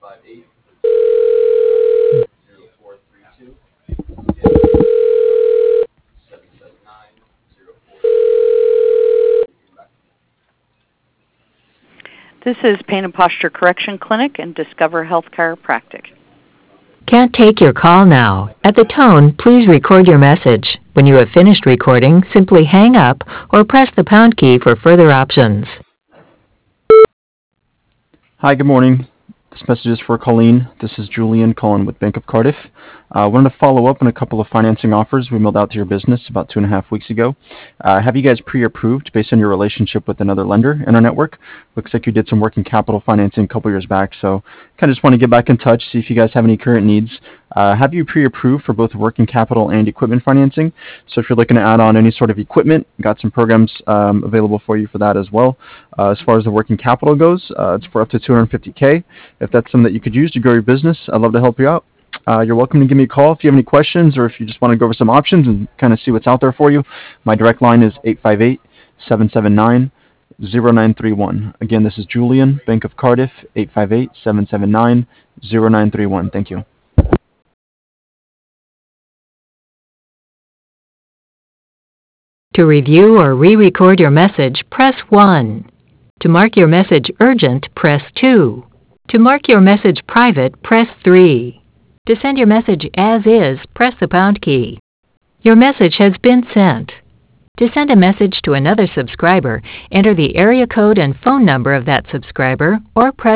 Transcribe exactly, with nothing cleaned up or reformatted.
This is Pain and Posture Correction Clinic and Discover Health Chiropractic. Can't take your call now. At the tone, please record your message. When you have finished recording, simply hang up or press the pound key for further options. Hi, good morning. This message is for Colleen. This is Julian calling with Bank of Cardiff. I uh, wanted to follow up on a couple of financing offers we mailed out to your business about two and a half weeks ago. Uh, have you guys pre-approved based on your relationship with another lender in our network? Looks like you did some working capital financing a couple years back, so kind of just want to get back in touch, see if you guys have any current needs. Uh, have you pre-approved for both working capital and equipment financing? So if you're looking to add on any sort of equipment, got some programs um, available for you for that as well. Uh, as far as the working capital goes, uh, it's for up to two hundred fifty K. If that's something that you could use to grow your business, I'd love to help you out. Uh, you're welcome to give me a call if you have any questions or if you just want to go over some options and kind of see what's out there for you. My direct line is eight five eight, seven seven nine, zero nine three one. Again, this is Julian, Bank of Cardiff, eight five eight, seven seven nine, zero nine three one. Thank you. To review or re-record your message, press one. To mark your message urgent, press two. To mark your message private, press three. To send your message as is, press the pound key. Your message has been sent. To send a message to another subscriber, enter the area code and phone number of that subscriber or press